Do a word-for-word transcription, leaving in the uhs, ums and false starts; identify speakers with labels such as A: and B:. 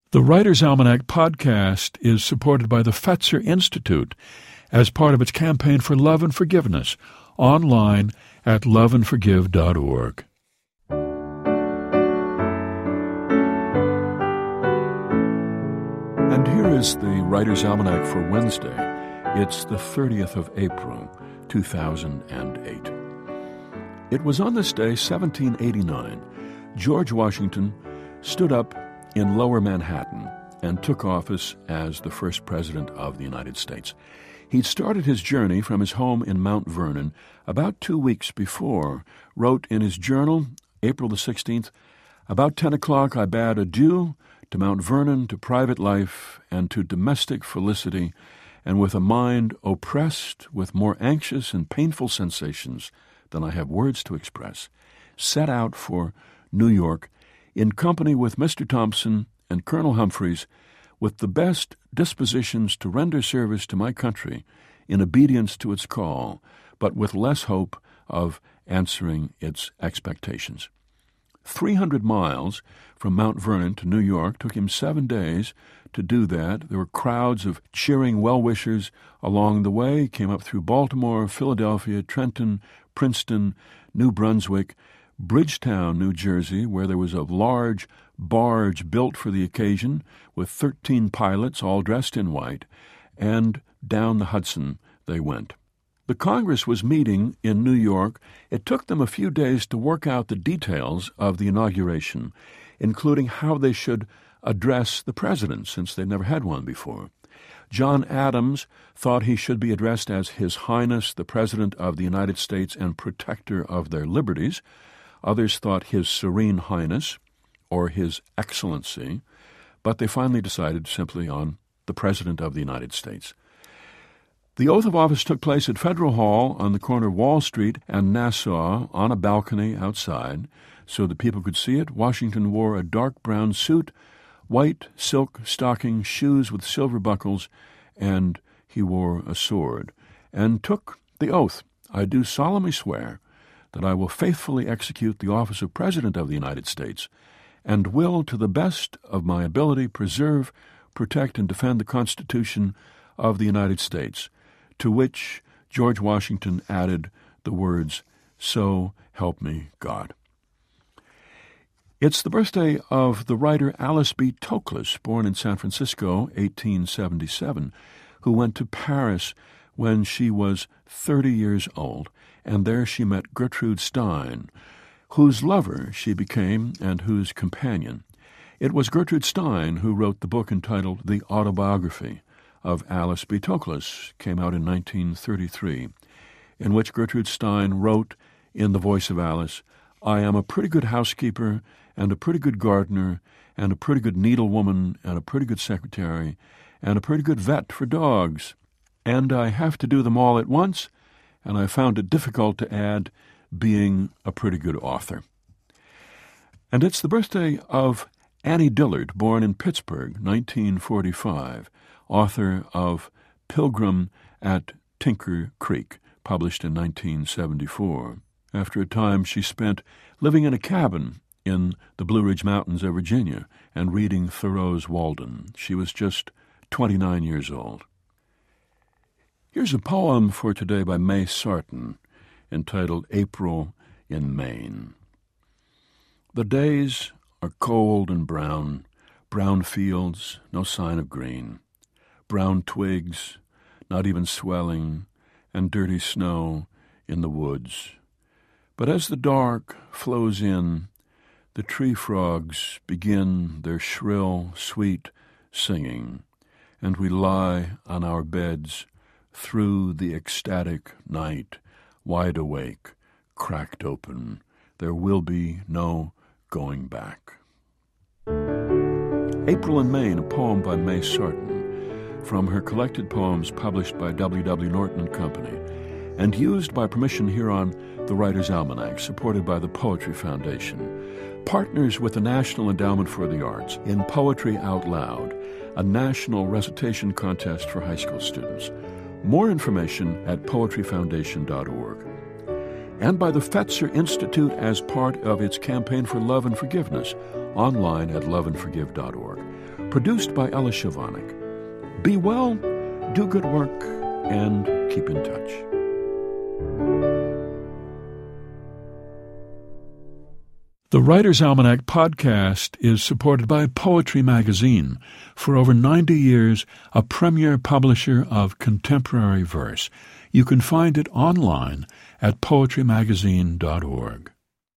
A: The Writer's Almanac podcast is supported by the Fetzer Institute as part of its campaign for love and forgiveness, online at love and forgive dot org. And here is the Writer's Almanac for Wednesday. It's the thirtieth of April, two thousand eight. It was on this day, seventeen eighty-nine, George Washington stood up in Lower Manhattan and took office as the first president of the United States. He'd started his journey from his home in Mount Vernon about two weeks before, wrote in his journal, April the sixteenth, "About ten o'clock I bade adieu to Mount Vernon, to private life, and to domestic felicity, and with a mind oppressed with more anxious and painful sensations than I have words to express, set out for New York in company with Mister Thompson and Colonel Humphreys, with the best dispositions to render service to my country in obedience to its call, but with less hope of answering its expectations." Three hundred miles from Mount Vernon to New York took him seven days to do that. There were crowds of cheering well-wishers along the way. He came up through Baltimore, Philadelphia, Trenton, Princeton, New Brunswick, Bridgetown, New Jersey, where there was a large barge built for the occasion with thirteen pilots all dressed in white, and down the Hudson they went. The Congress was meeting in New York. It took them a few days to work out the details of the inauguration, including how they should address the president, since they never had one before. John Adams thought he should be addressed as His Highness the President of the United States and Protector of their Liberties. Others thought His Serene Highness or His Excellency, but they finally decided simply on the President of the United States. The oath of office took place at Federal Hall on the corner of Wall Street and Nassau on a balcony outside so that people could see it. Washington wore a dark brown suit, white silk stockings, shoes with silver buckles, and he wore a sword, and took the oath. "I do solemnly swear that I will faithfully execute the office of President of the United States, and will, to the best of my ability, preserve, protect, and defend the Constitution of the United States," to which George Washington added the words, "So help me God." It's the birthday of the writer Alice B. Toklas, born in San Francisco, eighteen seventy-seven, who went to Paris when she was thirty years old, and there she met Gertrude Stein, whose lover she became and whose companion. It was Gertrude Stein who wrote the book entitled The Autobiography of Alice B. Toklas, came out in nineteen thirty-three, in which Gertrude Stein wrote in the voice of Alice, "I am a pretty good housekeeper and a pretty good gardener and a pretty good needlewoman and a pretty good secretary and a pretty good vet for dogs, and I have to do them all at once, and I found it difficult to add being a pretty good author." And it's the birthday of Annie Dillard, born in Pittsburgh, nineteen forty-five, author of Pilgrim at Tinker Creek, published in nineteen seventy-four. After a time, she spent living in a cabin in the Blue Ridge Mountains of Virginia and reading Thoreau's Walden. She was just twenty-nine years old. Here's a poem for today by May Sarton, entitled April in Maine. The days are cold and brown, brown fields, no sign of green, brown twigs, not even swelling, and dirty snow in the woods. But as the dark flows in, the tree frogs begin their shrill, sweet singing, and we lie on our beds through the ecstatic night, wide awake, cracked open. There will be no going back. April in Maine, a poem by May Sarton, from her collected poems published by W W Norton and Company, and used by permission here on the Writer's Almanac, supported by the Poetry Foundation. Partners with the National Endowment for the Arts in Poetry Out Loud, a national recitation contest for high school students. More information at poetry foundation dot org. And by the Fetzer Institute as part of its campaign for love and forgiveness, online at love and forgive dot org. produced by Ella Shavanik. Be well, do good work, and keep in touch. The Writer's Almanac podcast is supported by Poetry Magazine, for over ninety years a premier publisher of contemporary verse. You can find it online at poetry magazine dot org.